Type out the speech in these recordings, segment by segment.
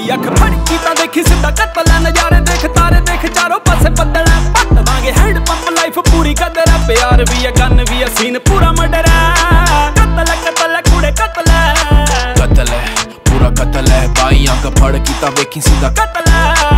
कभी अख फड़की ता देखी सीधा कत्ल है, नजारे देख तारे देख चारों पासे बदल है। पट दांगे हैंड पंप लाइफ पूरी कदर है, प्यार भी है गन भी है सीन पूरा मर्डर है। कत्ल है कूड़े कत्ल है पूरा कत्ल है, भाई आंख फड़की ता देखी सीधा कत्ल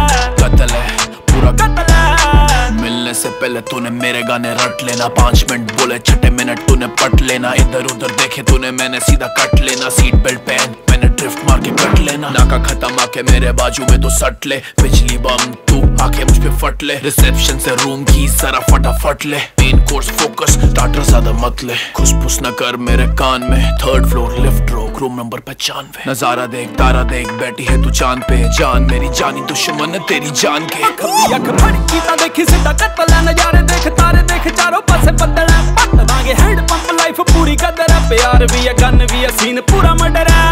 है पूरा कत्ल है। मिलने से पहले तूने मेरे गाने रट लेना, 5 मिनट बोले 6 मिनट तूने पट लेना। इधर उधर देखे तूने मैंने सीधा कट लेना, सीट बेल्ट पहन मैंने ड्रिफ्ट मार के कट लेना। नाका खत्म आके मेरे बाजू में तो सट ले, बिजली बम तू आके मुझ पे फट ले। रिसेप्शन से रूम की जरा फटाफट ले, मेन कोर्स फोकस स्टार्टर ज्यादा मत ले। खुसफुस न कर मेरे कान में, 3rd फ्लोर लिफ्ट रोक रूम नंबर 95। नजारा देख तारा देख बैठी है तू चांद पे, जान मेरी जानी दुश्मन है तेरी जान के। कभी अख फड़की ता देखी सीधा कत्ल है, नजारे देख तारे देख चारों पासे बदल है। पट दांगे हैंड पंप लाइफ पूरी कदर है, प्यार भी है गन भी है सीन पूरा मर्डर है।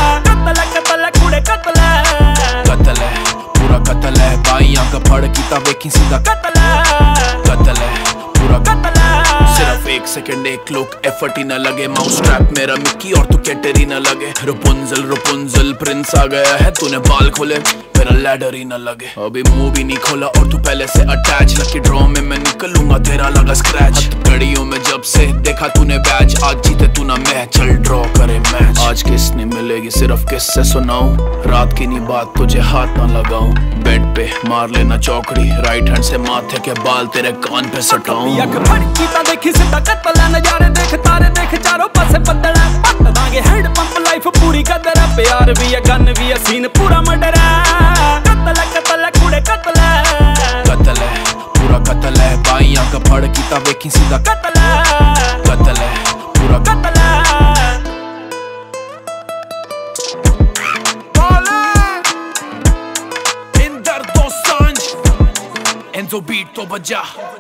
कत्ल है कूड़े कत्ल है पूरा कत्ल है, भाई आंख फड़की ता देखी सीधा कत्ल है पूरा कत्ल है। सिर्फ 1 सेकंड एक लुक एफर्ट ही न लगे, माउस ट्रैप मेरा मिक्की और तू कैटरी न लगे। रुपुंजल प्रिंस आ गया है, तूने बाल खोले मेरा लैडर ही न लगे। अभी मुंह भी नहीं खोला और तू पहले से अटैच, लकी ड्रॉ में मैं निकलूंगा तेरा लगा स्क्रैच। घड़ियों में जब से देखा तूने बैच, आज जीते तू ना मैं, चल ड्रॉ करे मैच। आज किसने मिलेगी सिर्फ किससे सुनाऊं, रात की नहीं बात तुझे हाथ ना लगाऊं। बेड पे मार लेना चौकड़ी, राइट हैंड से माथे के बाल तेरे कान पे सटाऊं। अख फड़की ता देखी सीधा कत्ल है, नजारे देख तारे देख चारों पासे बदल है। पट दांगे हैंड पंप लाइफ पूरी कदर है, प्यार भी है गन भी है सीन पूरा मर्डर है। कत्ल है कूड़े कत्ल है पूरा कत्ल है, भाई आंख फड़की ता देखी सीधा कत्ल है पूरा कत्ल है। Enzo beat तो बजा।